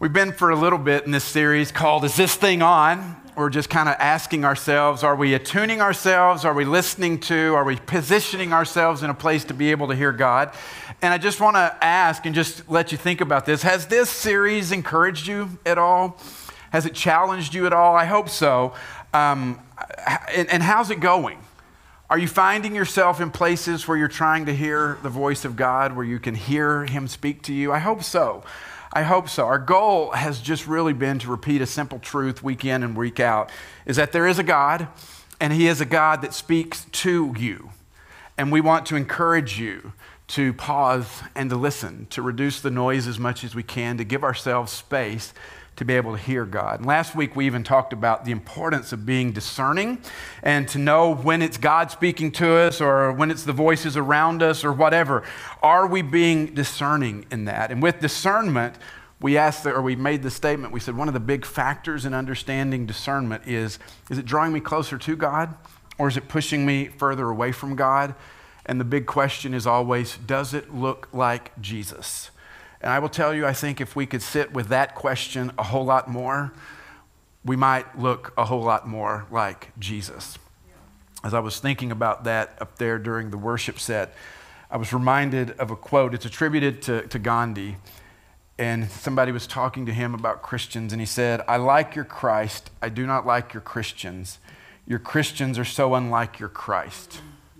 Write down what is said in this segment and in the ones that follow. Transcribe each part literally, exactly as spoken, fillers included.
We've been for a little bit in this series called Is This Thing On? We're just kind of asking ourselves, are we attuning ourselves? Are we listening to? Are we positioning ourselves in a place to be able to hear God? And I just want to ask and just let you think about this. Has this series encouraged you at all? Has it challenged you at all? I hope so. Um, and, and how's it going? Are you finding yourself in places where you're trying to hear the voice of God, where you can hear Him speak to you? I hope so. I hope so. Our goal has just really been to repeat a simple truth week in and week out, is that there is a God, and He is a God that speaks to you. And we want to encourage you to pause and to listen, to reduce the noise as much as we can, to give ourselves space to be able to hear God. And last week we even talked about the importance of being discerning and to know when it's God speaking to us or when it's the voices around us or whatever. Are we being discerning in that? And with discernment, we asked, or we made the statement, we said one of the big factors in understanding discernment is, is it drawing me closer to God or is it pushing me further away from God? And the big question is always, does it look like Jesus? And I will tell you, I think if we could sit with that question a whole lot more, we might look a whole lot more like Jesus. As I was thinking about that up there during the worship set, I was reminded of a quote. It's attributed to, to Gandhi. And somebody was talking to him about Christians, and he said, "I like your Christ. I do not like your Christians. Your Christians are so unlike your Christ."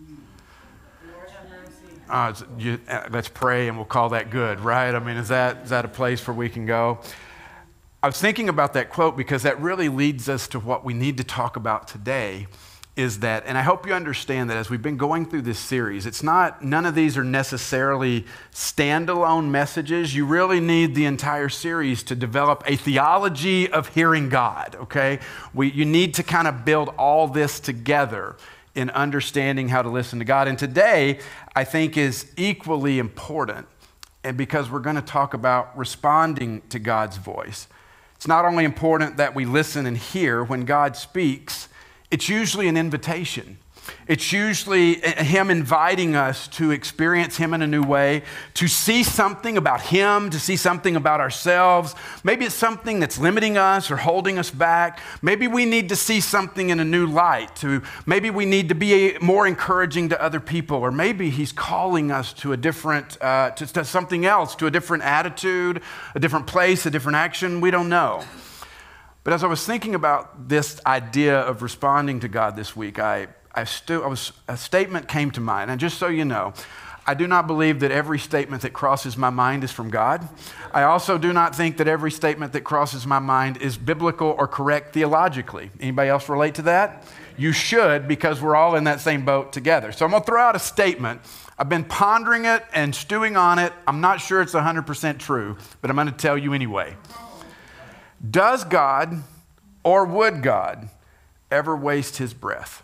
Uh, you, uh, let's pray and we'll call that good, right? I mean, is that is that a place where we can go? I was thinking about that quote because that really leads us to what we need to talk about today, is that, and I hope you understand that as we've been going through this series, it's not, none of these are necessarily standalone messages. You really need the entire series to develop a theology of hearing God, okay? We, you need to kind of build all this together in understanding how to listen to God. And today, I think, is equally important, and because we're going to talk about responding to God's voice. It's not only important that we listen and hear when God speaks, it's usually an invitation. It's usually Him inviting us to experience Him in a new way, to see something about Him, to see something about ourselves. Maybe it's something that's limiting us or holding us back. Maybe we need to see something in a new light. To, maybe we need to be more encouraging to other people, or maybe He's calling us to a different, uh, to, to something else, to a different attitude, a different place, a different action. We don't know. But as I was thinking about this idea of responding to God this week, I I, stu- I was, a statement came to mind. And just so you know, I do not believe that every statement that crosses my mind is from God. I also do not think that every statement that crosses my mind is biblical or correct theologically. Anybody else relate to that? You should, because we're all in that same boat together. So I'm going to throw out a statement. I've been pondering it and stewing on it. I'm not sure it's one hundred percent true, but I'm going to tell you anyway. Does God, or would God, ever waste His breath?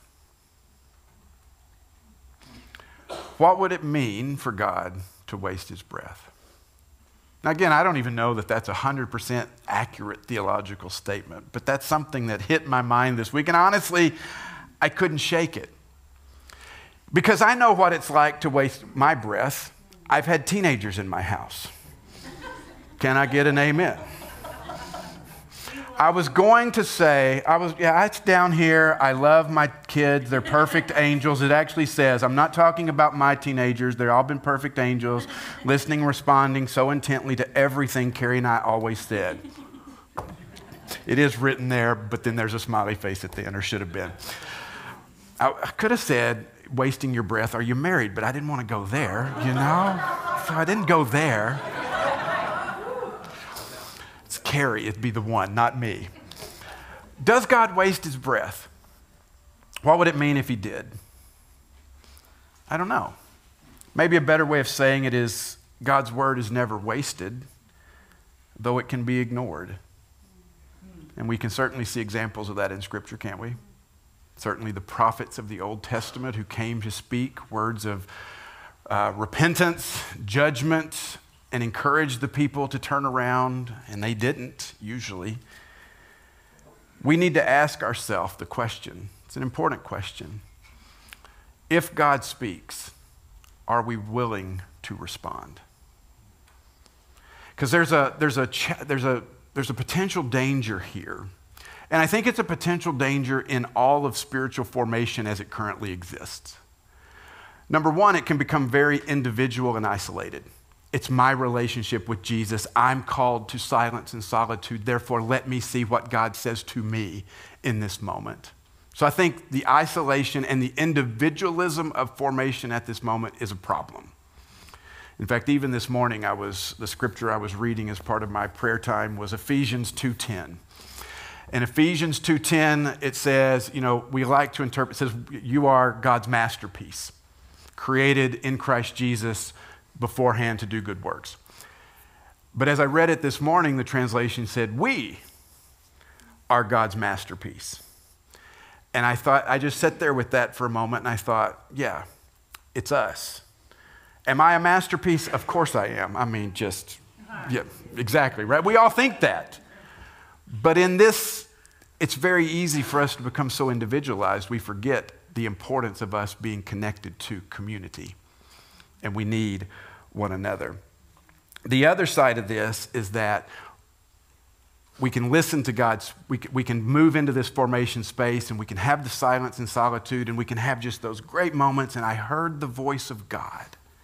What would it mean for God to waste His breath? Now, again, I don't even know that that's a one hundred percent accurate theological statement, but that's something that hit my mind this week. And honestly, I couldn't shake it. Because I know what it's like to waste my breath. I've had teenagers in my house. Can I get an amen? I was going to say, I was, yeah, it's down here. I love my kids. They're perfect angels. It actually says, I'm not talking about my teenagers. They've all been perfect angels, listening, responding so intently to everything Carrie and I always said. It is written there, but then there's a smiley face at the end, or should have been. I, I could have said, wasting your breath, are you married? But I didn't want to go there, you know? So I didn't go there. Carrie, it'd be the one, not me. Does God waste His breath? What would it mean if He did? I don't know. Maybe a better way of saying it is God's word is never wasted, though it can be ignored. And we can certainly see examples of that in Scripture, can't we? Certainly the prophets of the Old Testament who came to speak words of uh, repentance, judgment, and encourage the people to turn around, and they didn't, usually. We need to ask ourselves the question. It's an important question. If God speaks, are we willing to respond? Because there's a there's a there's a there's a potential danger here. And I think it's a potential danger in all of spiritual formation as it currently exists. Number one, it can become very individual and isolated. It's my relationship with Jesus. I'm called to silence and solitude. Therefore, let me see what God says to me in this moment. So I think the isolation and the individualism of formation at this moment is a problem. In fact, even this morning, I was the scripture I was reading as part of my prayer time was Ephesians two ten. In Ephesians two ten, it says, you know, we like to interpret, it says, you are God's masterpiece, created in Christ Jesus beforehand to do good works. But as I read it this morning, the translation said, we are God's masterpiece. And I thought, I just sat there with that for a moment and I thought, yeah, it's us. Am I a masterpiece? Of course I am. I mean, just, yeah, exactly, right? We all think that. But in this, it's very easy for us to become so individualized, we forget the importance of us being connected to community. And we need one another. The other side of this is that we can listen to God's, we can, we can move into this formation space and we can have the silence and solitude and we can have just those great moments and I heard the voice of God.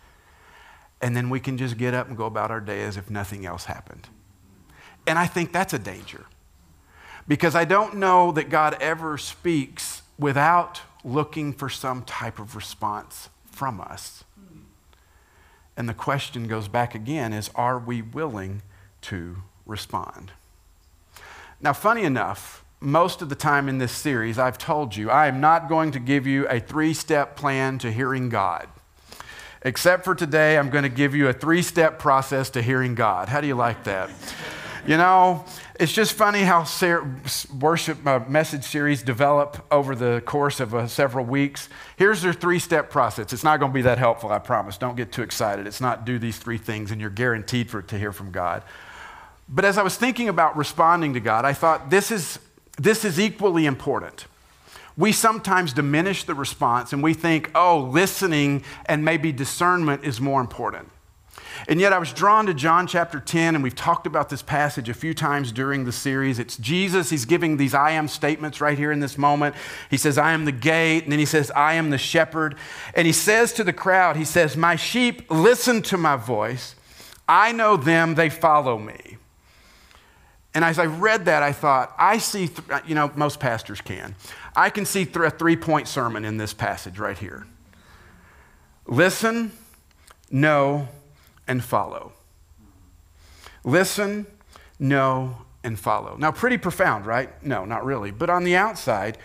And then we can just get up and go about our day as if nothing else happened. And I think that's a danger. Because I don't know that God ever speaks without looking for some type of response from us. And the question goes back again is, are we willing to respond? Now, funny enough, most of the time in this series, I've told you, I am not going to give you a three-step plan to hearing God. Except for today, I'm going to give you a three-step process to hearing God. How do you like that? You know, it's just funny how worship uh, message series develop over the course of uh, several weeks. Here's their three-step process. It's not going to be that helpful, I promise. Don't get too excited. It's not do these three things and you're guaranteed for to hear from God. But as I was thinking about responding to God, I thought this is, this is equally important. We sometimes diminish the response and we think, oh, listening and maybe discernment is more important. And yet I was drawn to John chapter ten, and we've talked about this passage a few times during the series. It's Jesus. He's giving these I am statements right here in this moment. He says, I am the gate, and then he says, I am the shepherd. And he says to the crowd, he says, my sheep listen to my voice. I know them, they follow me. And as I read that, I thought, I see, th- you know, most pastors can. I can see th- a three-point sermon in this passage right here. Listen, know, and follow. Listen, know, and follow. Now, pretty profound, right? No, not really. But on the outside,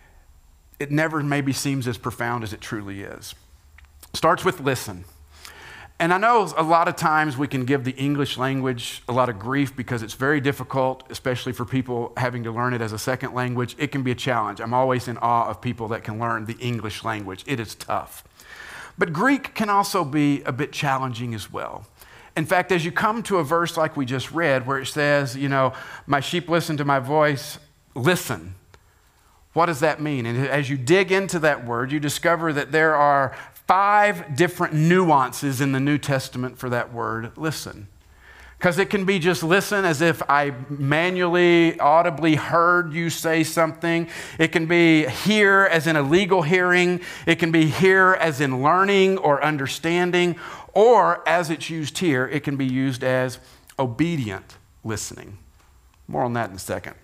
it never maybe seems as profound as it truly is. Starts with listen. And I know a lot of times we can give the English language a lot of grief because it's very difficult, especially for people having to learn it as a second language. It can be a challenge. I'm always in awe of people that can learn the English language. It is tough. But Greek can also be a bit challenging as well. In fact, as you come to a verse like we just read where it says, you know, my sheep listen to my voice, listen. What does that mean? And as you dig into that word, you discover that there are five different nuances in the New Testament for that word, listen. Because it can be just listen as if I manually, audibly heard you say something. It can be hear as in a legal hearing. It can be hear as in learning or understanding. Or as it's used here, it can be used as obedient listening. More on that in a second.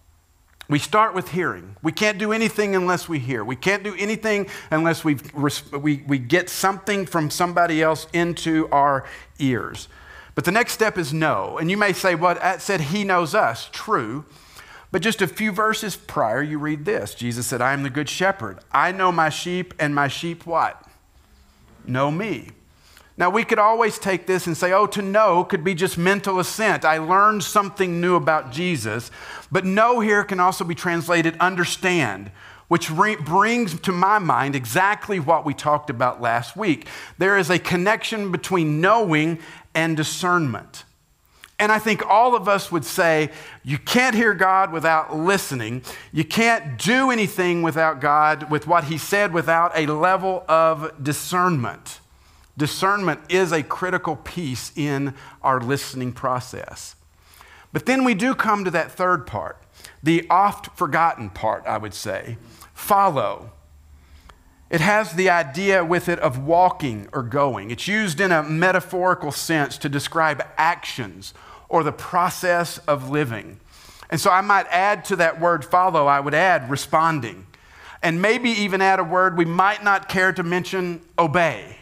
We start with hearing. We can't do anything unless we hear. We can't do anything unless we we we get something from somebody else into our ears. But the next step is know. And you may say, what well, said he knows us. True. But just a few verses prior, you read this. Jesus said, I am the good shepherd. I know my sheep, and my sheep what? Know me. Now, we could always take this and say, oh, to know could be just mental assent. I learned something new about Jesus. But know here can also be translated understand, which re- brings to my mind exactly what we talked about last week. There is a connection between knowing and discernment. And I think all of us would say, you can't hear God without listening. You can't do anything without God, with what he said, without a level of discernment. Discernment is a critical piece in our listening process. But then we do come to that third part, the oft forgotten part, I would say, follow. It has the idea with it of walking or going. It's used in a metaphorical sense to describe actions or the process of living. And so I might add to that word follow, I would add responding. And maybe even add a word we might not care to mention, obey.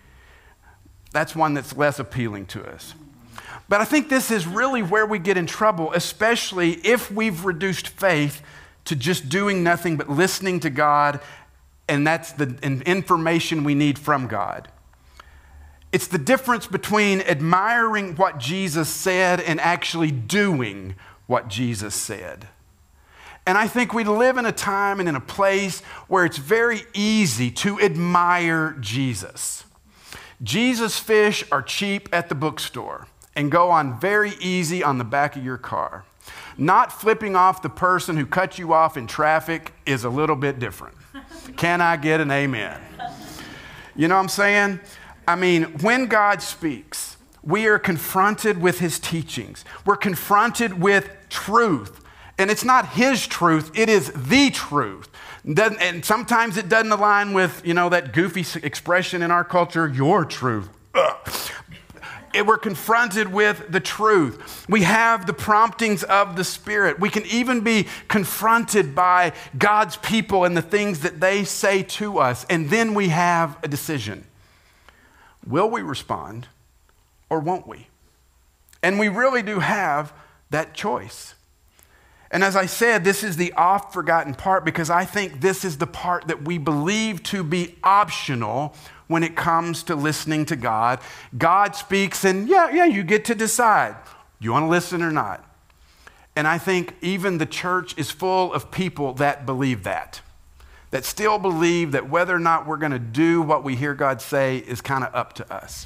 That's one that's less appealing to us. But I think this is really where we get in trouble, especially if we've reduced faith to just doing nothing but listening to God, and that's the information we need from God. It's the difference between admiring what Jesus said and actually doing what Jesus said. And I think we live in a time and in a place where it's very easy to admire Jesus. Jesus fish are cheap at the bookstore and go on very easy on the back of your car. Not flipping off the person who cut you off in traffic is a little bit different. Can I get an amen? You know what I'm saying? I mean, when God speaks, we are confronted with his teachings. We're confronted with truth. And it's not his truth, it is the truth. Doesn't, and sometimes it doesn't align with, you know, that goofy expression in our culture, your truth. Ugh. It, we're confronted with the truth. We have the promptings of the Spirit. We can even be confronted by God's people and the things that they say to us. And then we have a decision. Will we respond or won't we? And we really do have that choice. And as I said, this is the oft forgotten part because I think this is the part that we believe to be optional when it comes to listening to God. God speaks and yeah, yeah, you get to decide. You want to listen or not? And I think even the church is full of people that believe that, that still believe that whether or not we're going to do what we hear God say is kind of up to us.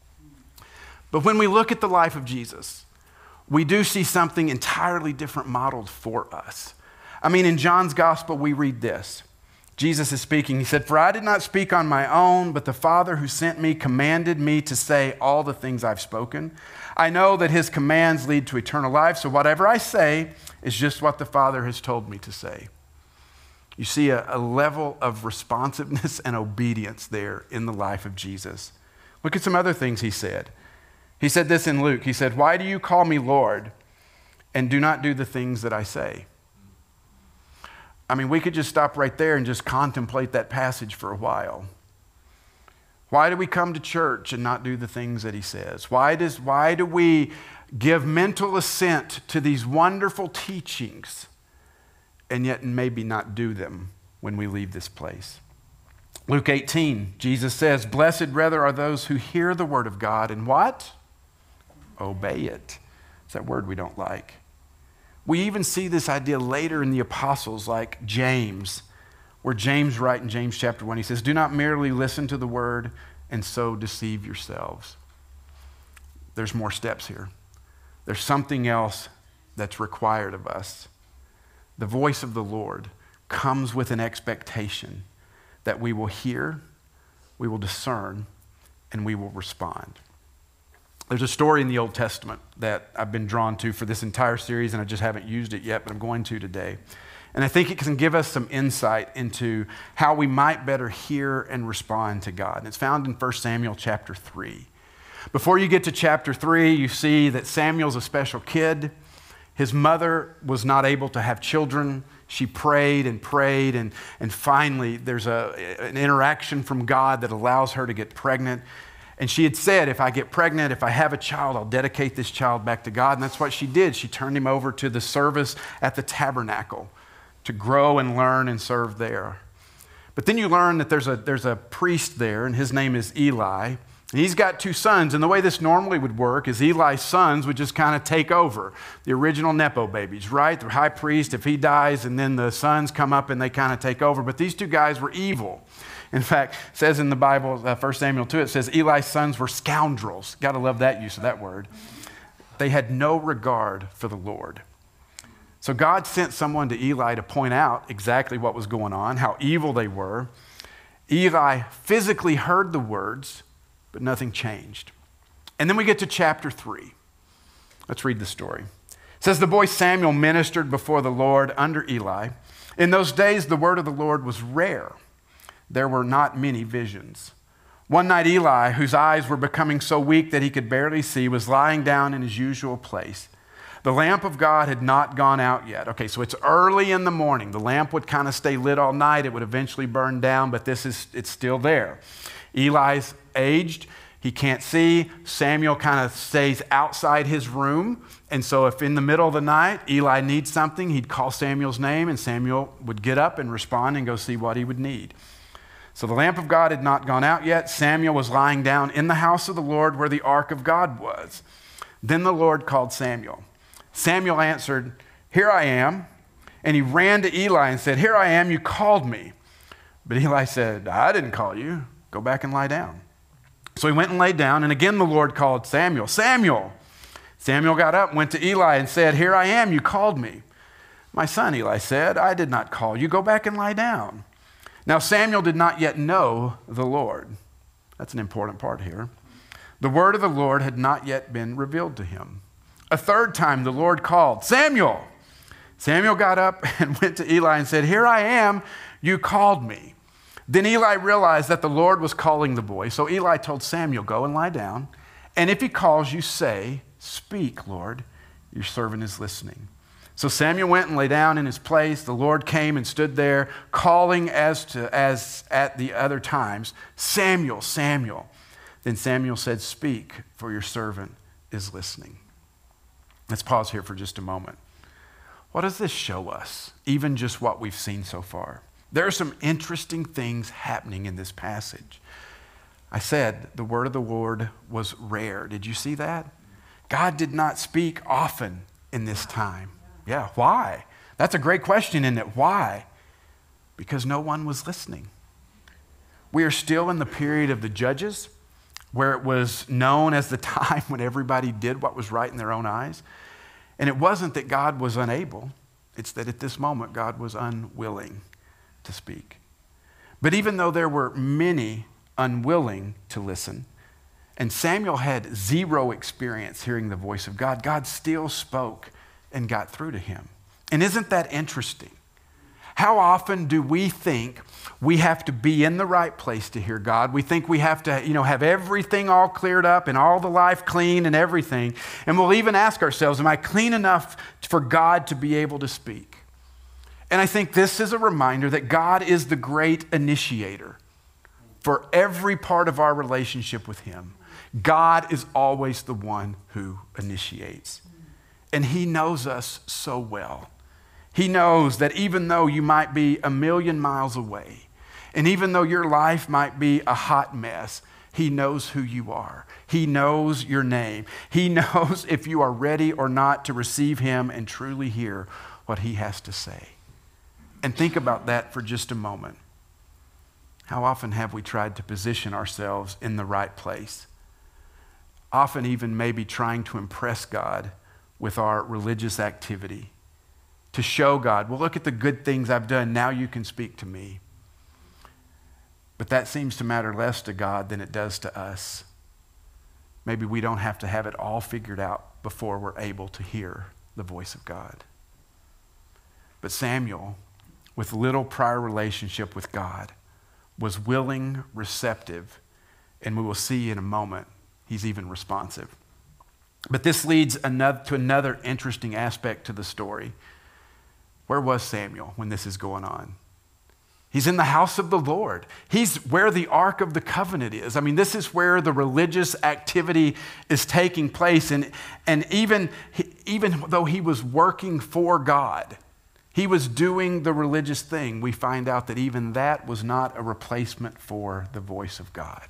But when we look at the life of Jesus, we do see something entirely different modeled for us. I mean, in John's gospel, we read this. Jesus is speaking. He said, "For I did not speak on my own, but the Father who sent me commanded me to say all the things I've spoken. I know that his commands lead to eternal life, so whatever I say is just what the Father has told me to say." You see a, a level of responsiveness and obedience there in the life of Jesus. Look at some other things he said. He said this in Luke. He said, "Why do you call me Lord and do not do the things that I say?" I mean, we could just stop right there and just contemplate that passage for a while. Why do we come to church and not do the things that he says? Why does, why do we give mental assent to these wonderful teachings and yet maybe not do them when we leave this place? Luke eighteen, Jesus says, "Blessed rather are those who hear the word of God and" what? Obey it. It's that word we don't like. We even see this idea later in the apostles like James, where James writes in James chapter one, he says, "Do not merely listen to the word and so deceive yourselves." There's more steps here. There's something else that's required of us. The voice of the Lord comes with an expectation that we will hear, we will discern, and we will respond. There's a story in the Old Testament that I've been drawn to for this entire series, and I just haven't used it yet, but I'm going to today. And I think it can give us some insight into how we might better hear and respond to God. And it's found in First Samuel chapter three. Before you get to chapter three, you see that Samuel's a special kid. His mother was not able to have children. She prayed and prayed, and, and finally there's a, an interaction from God that allows her to get pregnant. And she had said, if I get pregnant, if I have a child, I'll dedicate this child back to God. And that's what she did. She turned him over to the service at the tabernacle to grow and learn and serve there. But then you learn that there's a, there's a priest there, and his name is Eli. And he's got two sons, and the way this normally would work is Eli's sons would just kind of take over, the original Nepo babies, right? The high priest, if he dies, and then the sons come up and they kind of take over. But these two guys were evil. In fact, it says in the Bible, uh, First Samuel two, it says Eli's sons were scoundrels. Got to love that use of that word. They had no regard for the Lord. So God sent someone to Eli to point out exactly what was going on, how evil they were. Eli physically heard the words, but nothing changed. And then we get to chapter three. Let's read the story. It It says the boy Samuel ministered before the Lord under Eli. In those days, the word of the Lord was rare. There were not many visions. One night, Eli, whose eyes were becoming so weak that he could barely see, was lying down in his usual place. The lamp of God had not gone out yet. Okay, so it's early in the morning. The lamp would kind of stay lit all night. It would eventually burn down, but this is, it's still there. Eli's aged. He can't see. Samuel kind of stays outside his room. And so if in the middle of the night, Eli needs something, he'd call Samuel's name, and Samuel would get up and respond and go see what he would need. So the lamp of God had not gone out yet. Samuel was lying down in the house of the Lord where the ark of God was. Then the Lord called Samuel. Samuel answered, "Here I am." And he ran to Eli and said, "Here I am, you called me." But Eli said, "I didn't call you. Go back and lie down." So he went and lay down, and again the Lord called Samuel, "Samuel." Samuel got up, went to Eli and said, "Here I am, you called me." "My son," Eli said, "I did not call you. Go back and lie down." Now Samuel did not yet know the Lord. That's an important part here. The word of the Lord had not yet been revealed to him. A third time the Lord called, "Samuel." Samuel got up and went to Eli and said, "Here I am, you called me." Then Eli realized that the Lord was calling the boy. So Eli told Samuel, "Go and lie down. And if he calls you, say, 'Speak, Lord, your servant is listening.'" So Samuel went and lay down in his place. The Lord came and stood there, calling as to as at the other times, "Samuel, Samuel." Then Samuel said, "Speak, for your servant is listening." Let's pause here for just a moment. What does this show us, even just what we've seen so far? There are some interesting things happening in this passage. I said the word of the Lord was rare. Did you see that? God did not speak often in this time. Yeah, why? That's a great question, isn't it? Why? Because no one was listening. We are still in the period of the judges, where it was known as the time when everybody did what was right in their own eyes. And it wasn't that God was unable. It's that at this moment, God was unwilling to speak. But even though there were many unwilling to listen, and Samuel had zero experience hearing the voice of God, God still spoke and got through to him. And isn't that interesting? How often do we think we have to be in the right place to hear God? We think we have to, you know, have everything all cleared up and all the life clean and everything. And we'll even ask ourselves, am I clean enough for God to be able to speak? And I think this is a reminder that God is the great initiator for every part of our relationship with him. God is always the one who initiates. And he knows us so well. He knows that even though you might be a million miles away, and even though your life might be a hot mess, he knows who you are. He knows your name. He knows if you are ready or not to receive him and truly hear what he has to say. And think about that for just a moment. How often have we tried to position ourselves in the right place? Often even maybe trying to impress God with our religious activity, to show God, well, look at the good things I've done. Now you can speak to me. But that seems to matter less to God than it does to us. Maybe we don't have to have it all figured out before we're able to hear the voice of God. But Samuel, with little prior relationship with God, was willing, receptive, and we will see in a moment, he's even responsive. But this leads another, to another interesting aspect to the story. Where was Samuel when this is going on? He's in the house of the Lord. He's where the Ark of the Covenant is. I mean, this is where the religious activity is taking place. And, and even, even though he was working for God, he was doing the religious thing, we find out that even that was not a replacement for the voice of God.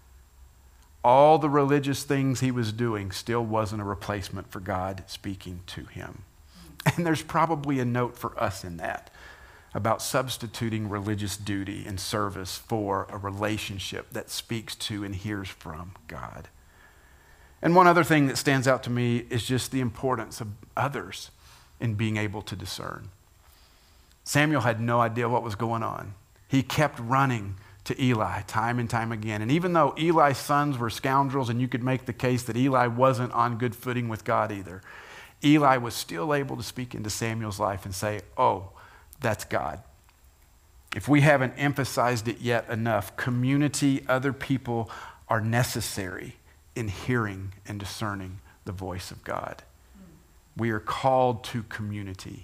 All the religious things he was doing still wasn't a replacement for God speaking to him. And there's probably a note for us in that about substituting religious duty and service for a relationship that speaks to and hears from God. And one other thing that stands out to me is just the importance of others in being able to discern. Samuel had no idea what was going on. He kept running to Eli time and time again. And even though Eli's sons were scoundrels, and you could make the case that Eli wasn't on good footing with God either, Eli was still able to speak into Samuel's life and say, oh, that's God. If we haven't emphasized it yet enough, community, other people are necessary in hearing and discerning the voice of God. We are called to community.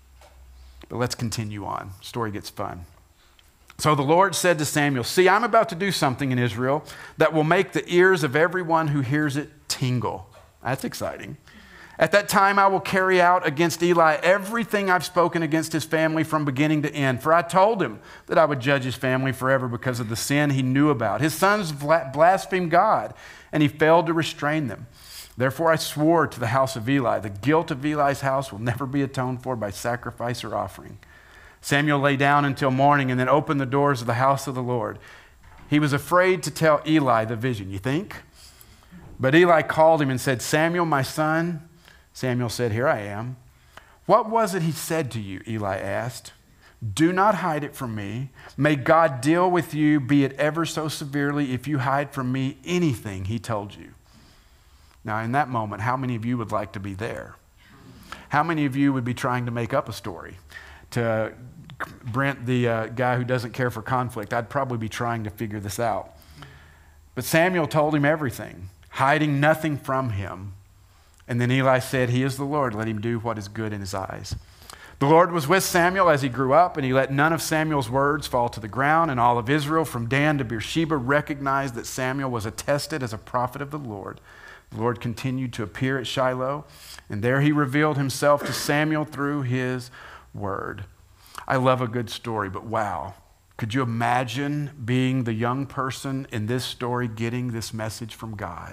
But let's continue on. Story gets fun. So the Lord said to Samuel, see, I'm about to do something in Israel that will make the ears of everyone who hears it tingle. That's exciting. At that time, I will carry out against Eli everything I've spoken against his family from beginning to end. For I told him that I would judge his family forever because of the sin he knew about. His sons blasphemed God, and he failed to restrain them. Therefore, I swore to the house of Eli, the guilt of Eli's house will never be atoned for by sacrifice or offering. Samuel lay down until morning and then opened the doors of the house of the Lord. He was afraid to tell Eli the vision, you think? But Eli called him and said, Samuel, my son. Samuel said, here I am. What was it he said to you? Eli asked. Do not hide it from me. May God deal with you, be it ever so severely, if you hide from me anything he told you. Now, in that moment, how many of you would like to be there? How many of you would be trying to make up a story? To Brent, the uh, guy who doesn't care for conflict, I'd probably be trying to figure this out. But Samuel told him everything, hiding nothing from him. And then Eli said, he is the Lord. Let him do what is good in his eyes. The Lord was with Samuel as he grew up, and he let none of Samuel's words fall to the ground. And all of Israel, from Dan to Beersheba, recognized that Samuel was attested as a prophet of the Lord. The Lord continued to appear at Shiloh, and there he revealed himself to Samuel through his word. I love a good story, but wow. Could you imagine being the young person in this story getting this message from God?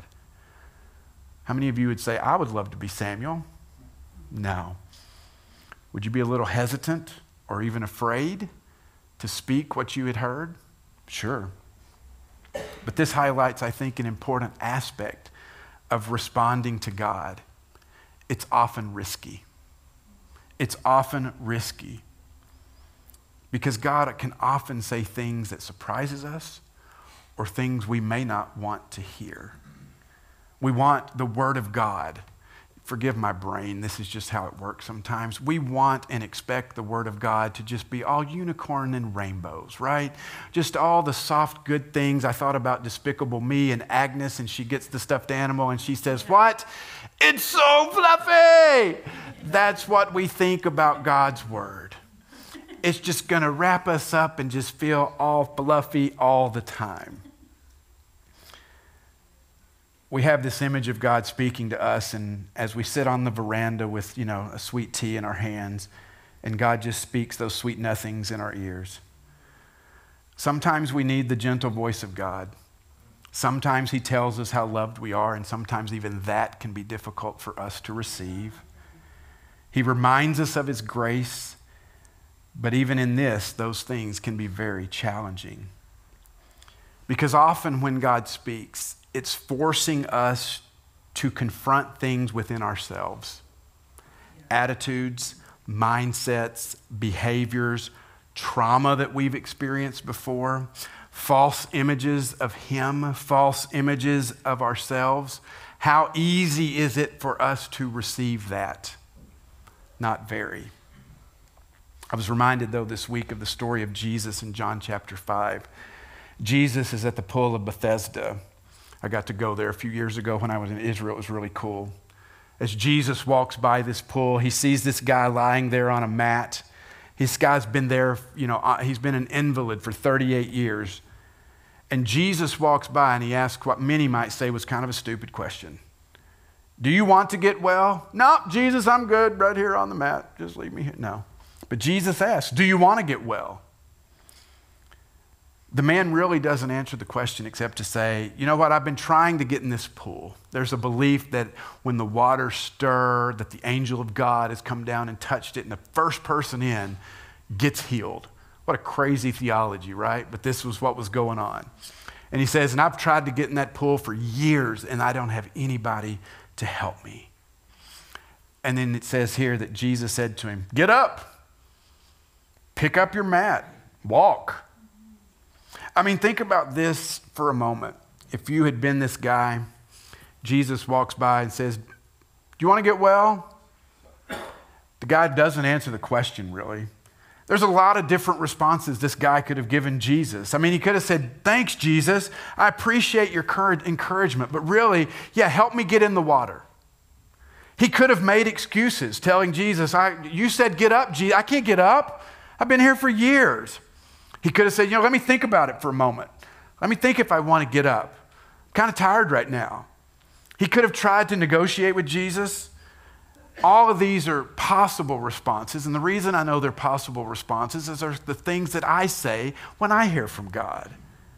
How many of you would say, I would love to be Samuel? No. Would you be a little hesitant or even afraid to speak what you had heard? Sure. But this highlights, I think, an important aspect of responding to God. It's often risky. It's often risky because God can often say things that surprises us or things we may not want to hear. We want the Word of God. Forgive my brain, this is just how it works sometimes. We want and expect the Word of God to just be all unicorn and rainbows, right? Just all the soft, good things. I thought about Despicable Me and Agnes, and she gets the stuffed animal, and she says, what? It's so fluffy! That's what we think about God's Word. It's just going to wrap us up and just feel all fluffy all the time. We have this image of God speaking to us, and as we sit on the veranda with, you know, a sweet tea in our hands, and God just speaks those sweet nothings in our ears. Sometimes we need the gentle voice of God. Sometimes he tells us how loved we are, and sometimes even that can be difficult for us to receive. He reminds us of his grace, but even in this, those things can be very challenging. Because often when God speaks, it's forcing us to confront things within ourselves. Attitudes, mindsets, behaviors, trauma that we've experienced before, false images of him, false images of ourselves. How easy is it for us to receive that? Not very. I was reminded, though, this week of the story of Jesus in John chapter five. Jesus is at the pool of Bethesda. I got to go there a few years ago when I was in Israel. It was really cool. As Jesus walks by this pool, he sees this guy lying there on a mat. This guy's been there, you know, he's been an invalid for thirty-eight years. And Jesus walks by and he asks what many might say was kind of a stupid question. Do you want to get well? No, Jesus, I'm good right here on the mat. Just leave me here. No. But Jesus asks, do you want to get well? The man really doesn't answer the question except to say, you know what, I've been trying to get in this pool. There's a belief that when the waters stir, that the angel of God has come down and touched it, and the first person in gets healed. What a crazy theology, right? But this was what was going on. And he says, and I've tried to get in that pool for years, and I don't have anybody to help me. And then it says here that Jesus said to him, get up, pick up your mat, walk. I mean, think about this for a moment. If you had been this guy, Jesus walks by and says, do you want to get well? The guy doesn't answer the question, really. There's a lot of different responses this guy could have given Jesus. I mean, he could have said, thanks, Jesus. I appreciate your encouragement, but really, yeah, help me get in the water. He could have made excuses, telling Jesus, I, you said get up, Jesus. I can't get up. I've been here for years. He could have said, you know, let me think about it for a moment. Let me think if I want to get up. I'm kind of tired right now. He could have tried to negotiate with Jesus. All of these are possible responses, and the reason I know they're possible responses is they're the things that I say when I hear from God.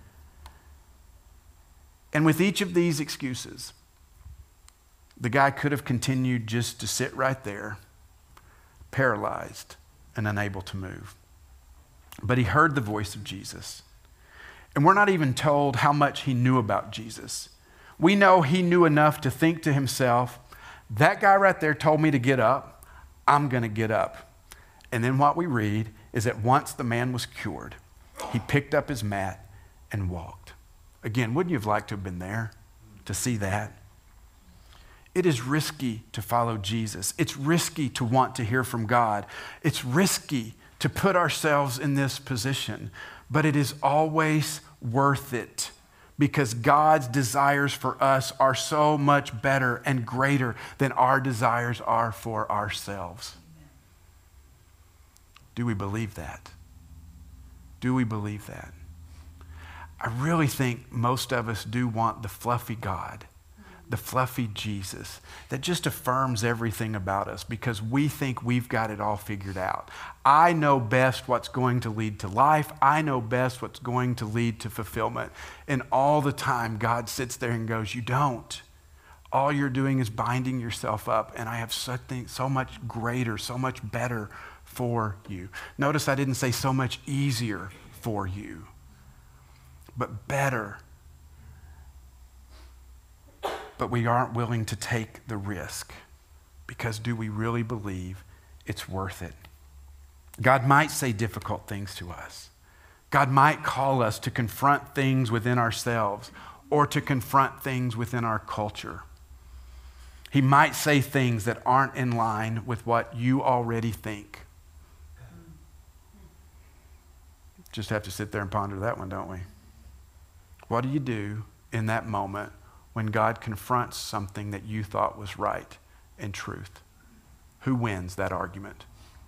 And with each of these excuses, the guy could have continued just to sit right there, paralyzed and unable to move. But he heard the voice of Jesus. And we're not even told how much he knew about Jesus. We know he knew enough to think to himself, that guy right there told me to get up, I'm going to get up. And then what we read is that once the man was cured, he picked up his mat and walked. Again, wouldn't you have liked to have been there to see that? It is risky to follow Jesus. It's risky to want to hear from God. It's risky to put ourselves in this position, but it is always worth it because God's desires for us are so much better and greater than our desires are for ourselves. Do we believe that? Do we believe that? I really think most of us do want the fluffy God, the fluffy Jesus that just affirms everything about us because we think we've got it all figured out. I know best what's going to lead to life. I know best what's going to lead to fulfillment. And all the time, God sits there and goes, you don't. All you're doing is binding yourself up, and I have something so much greater, so much better for you. Notice I didn't say so much easier for you, but better. But we aren't willing to take the risk because do we really believe it's worth it? God might say difficult things to us. God might call us to confront things within ourselves or to confront things within our culture. He might say things that aren't in line with what you already think. Just have to sit there and ponder that one, don't we? What do you do in that moment when God confronts something that you thought was right and truth? Who wins that argument?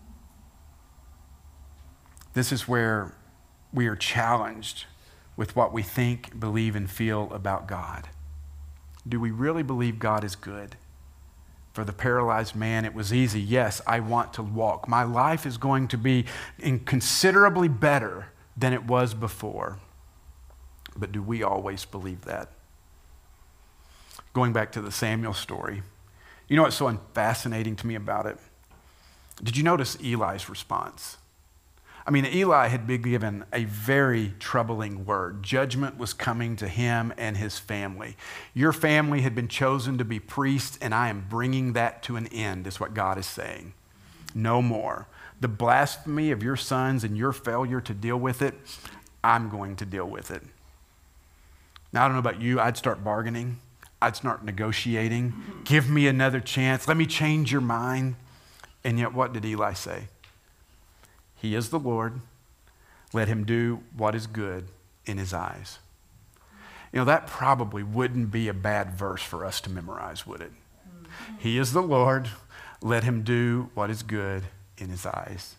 This is where we are challenged with what we think, believe, and feel about God. Do we really believe God is good? For the paralyzed man, it was easy. Yes, I want to walk. My life is going to be considerably better than it was before. But do we always believe that? Going back to the Samuel story, you know what's so fascinating to me about it? Did you notice Eli's response? I mean, Eli had been given a very troubling word. Judgment was coming to him and his family. Your family had been chosen to be priests, and I am bringing that to an end, is what God is saying. No more. The blasphemy of your sons and your failure to deal with it, I'm going to deal with it. Now, I don't know about you, I'd start bargaining. I'd start negotiating. Give me another chance. Let me change your mind. And yet, what did Eli say? He is the Lord. Let him do what is good in his eyes. You know, that probably wouldn't be a bad verse for us to memorize, would it? Mm-hmm. He is the Lord. Let him do what is good in his eyes.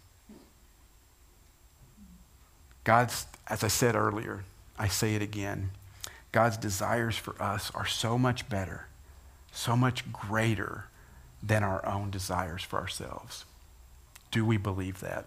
God's, as I said earlier, I say it again, God's desires for us are so much better, so much greater than our own desires for ourselves. Do we believe that?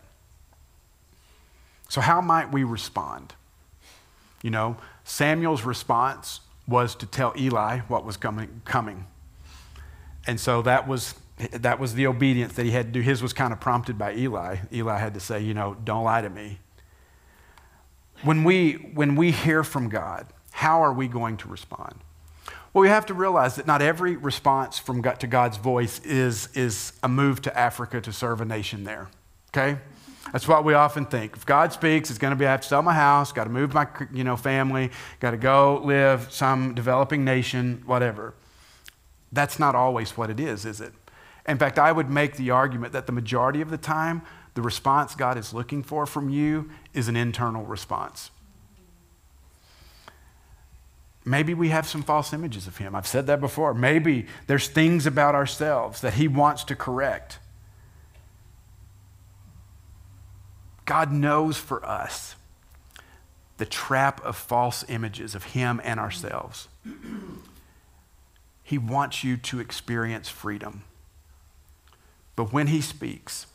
So how might we respond? You know, Samuel's response was to tell Eli what was coming. coming. And so that was, that was the obedience that he had to do. His was kind of prompted by Eli. Eli had to say, you know, don't lie to me. When we, when we hear from God, how are we going to respond? Well, we have to realize that not every response from God to God's voice is, is a move to Africa to serve a nation there, okay? That's what we often think. If God speaks, it's going to be I have to sell my house, got to move my you know, family, got to go live some developing nation, whatever. That's not always what it is, is it? In fact, I would make the argument that the majority of the time, the response God is looking for from you is an internal response. Maybe we have some false images of him. I've said that before. Maybe there's things about ourselves that he wants to correct. God knows for us the trap of false images of him and ourselves. He wants you to experience freedom. But when he speaks,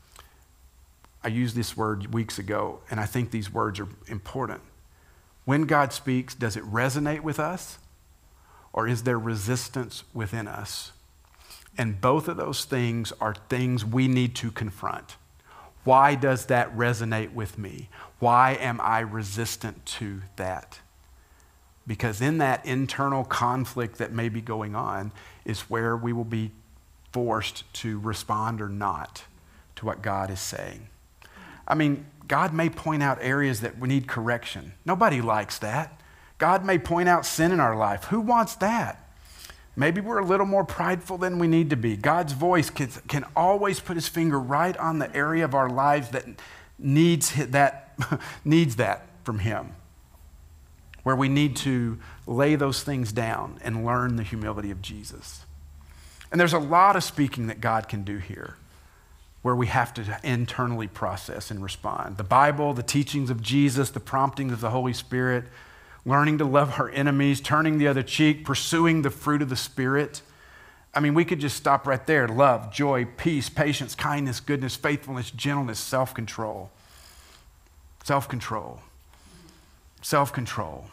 I used this word weeks ago, and I think these words are important. When God speaks, does it resonate with us, or is there resistance within us? And both of those things are things we need to confront. Why does that resonate with me? Why am I resistant to that? Because in that internal conflict that may be going on is where we will be forced to respond or not to what God is saying. I mean, God may point out areas that we need correction. Nobody likes that. God may point out sin in our life. Who wants that? Maybe we're a little more prideful than we need to be. God's voice can, can always put his finger right on the area of our lives that needs that, needs that from him, where we need to lay those things down and learn the humility of Jesus. And there's a lot of speaking that God can do here, where we have to internally process and respond. The Bible, the teachings of Jesus, the promptings of the Holy Spirit, learning to love our enemies, turning the other cheek, pursuing the fruit of the Spirit. I mean, we could just stop right there. Love, joy, peace, patience, kindness, goodness, faithfulness, gentleness, self-control. Self-control. Self-control.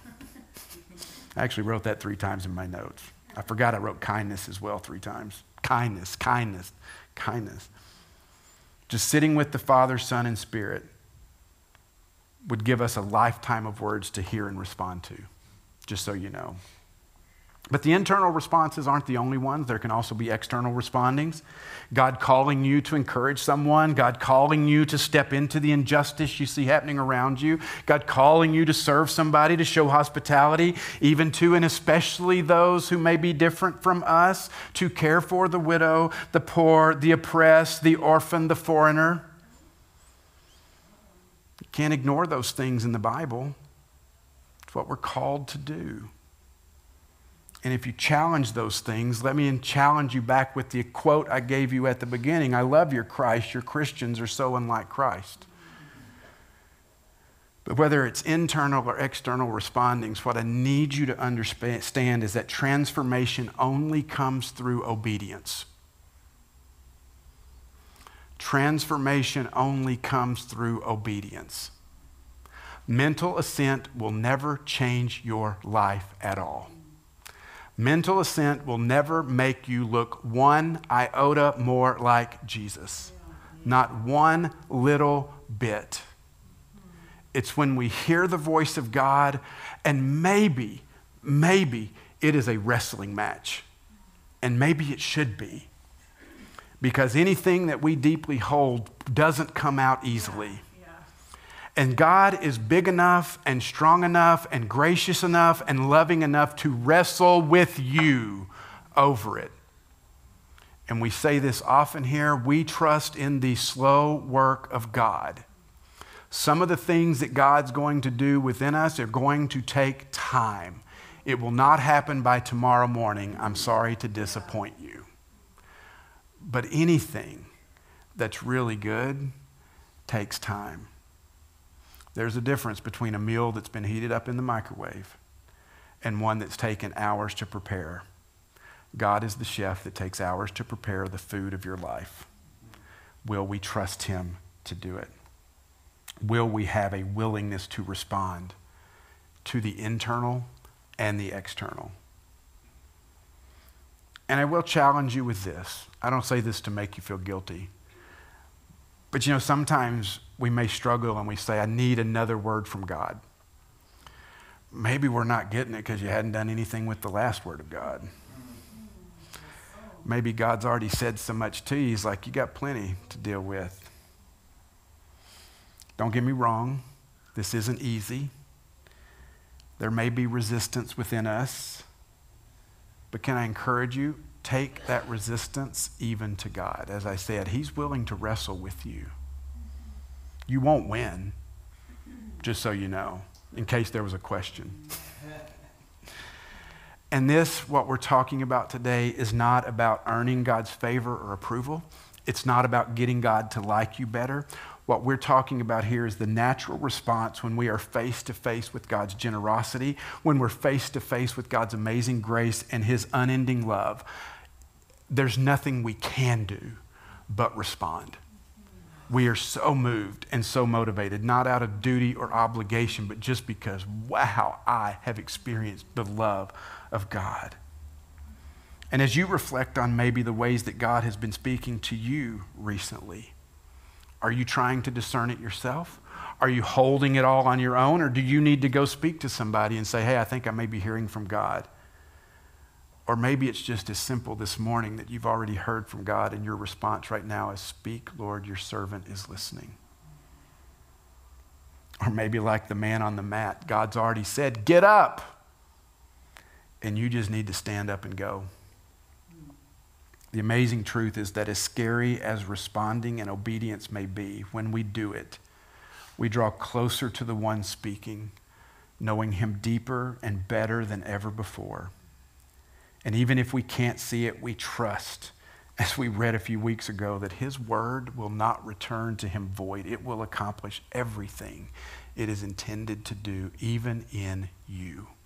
I actually wrote that three times in my notes. I forgot I wrote kindness as well three times. Kindness, kindness, kindness. Just sitting with the Father, Son, and Spirit would give us a lifetime of words to hear and respond to, just so you know. But the internal responses aren't the only ones. There can also be external respondings. God calling you to encourage someone. God calling you to step into the injustice you see happening around you. God calling you to serve somebody, to show hospitality, even to and especially those who may be different from us, to care for the widow, the poor, the oppressed, the orphan, the foreigner. You can't ignore those things in the Bible. It's what we're called to do. And if you challenge those things, let me challenge you back with the quote I gave you at the beginning. I love your Christ. Your Christians are so unlike Christ. But whether it's internal or external respondings, what I need you to understand is that transformation only comes through obedience. Transformation only comes through obedience. Mental assent will never change your life at all. Mental assent will never make you look one iota more like Jesus. Not one little bit. It's when we hear the voice of God, and maybe, maybe it is a wrestling match. And maybe it should be. Because anything that we deeply hold doesn't come out easily. And God is big enough and strong enough and gracious enough and loving enough to wrestle with you over it. And we say this often here, we trust in the slow work of God. Some of the things that God's going to do within us are going to take time. It will not happen by tomorrow morning. I'm sorry to disappoint you. But anything that's really good takes time. There's a difference between a meal that's been heated up in the microwave and one that's taken hours to prepare. God is the chef that takes hours to prepare the food of your life. Will we trust him to do it? Will we have a willingness to respond to the internal and the external? And I will challenge you with this. I don't say this to make you feel guilty. But you know, sometimes we may struggle and we say, I need another word from God. Maybe we're not getting it because you hadn't done anything with the last word of God. Maybe God's already said so much to you, he's like, you got plenty to deal with. Don't get me wrong, this isn't easy. There may be resistance within us, but can I encourage you? take that resistance even to God. As I said, he's willing to wrestle with you. You won't win, just so you know, in case there was a question. And this, what we're talking about today, is not about earning God's favor or approval. It's not about getting God to like you better. What we're talking about here is the natural response when we are face to face with God's generosity, when we're face to face with God's amazing grace and his unending love. There's nothing we can do but respond. We are so moved and so motivated, not out of duty or obligation, but just because, wow, I have experienced the love of God. And as you reflect on maybe the ways that God has been speaking to you recently, are you trying to discern it yourself? Are you holding it all on your own? Or do you need to go speak to somebody and say, hey, I think I may be hearing from God? Or maybe it's just as simple this morning that you've already heard from God and your response right now is, speak, Lord, your servant is listening. Or maybe like the man on the mat, God's already said, get up. And you just need to stand up and go. The amazing truth is that as scary as responding and obedience may be, when we do it, we draw closer to the one speaking, knowing him deeper and better than ever before. And even if we can't see it, we trust, as we read a few weeks ago, that his word will not return to him void. It will accomplish everything it is intended to do, even in you.